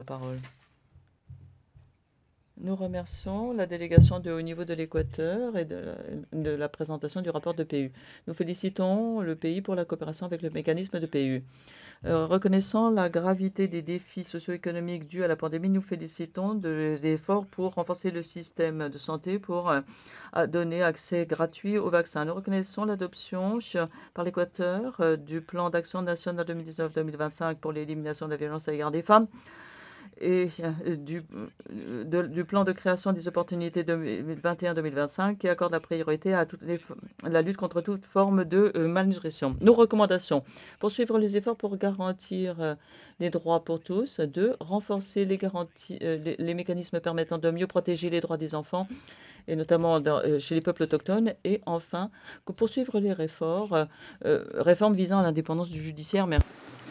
parole. Nous remercions la délégation de haut niveau de l'Équateur et de la présentation du rapport de PU. Nous félicitons le pays pour la coopération avec le mécanisme de PU. Reconnaissant la gravité des défis socio-économiques dus à la pandémie, nous félicitons des efforts pour renforcer le système de santé pour donner accès gratuit aux vaccins. Nous reconnaissons l'adoption par l'Équateur du plan d'action national 2019-2025 pour l'élimination de la violence à l'égard des femmes et du plan de création des opportunités 2021-2025 qui accorde la priorité à la lutte contre toute forme de malnutrition. Nos recommandations: poursuivre les efforts pour garantir les droits pour tous. 2. Renforcer les garanties, les mécanismes permettant de mieux protéger les droits des enfants, et notamment chez les peuples autochtones. Et enfin, poursuivre les réformes visant à l'indépendance du judiciaire. Merci.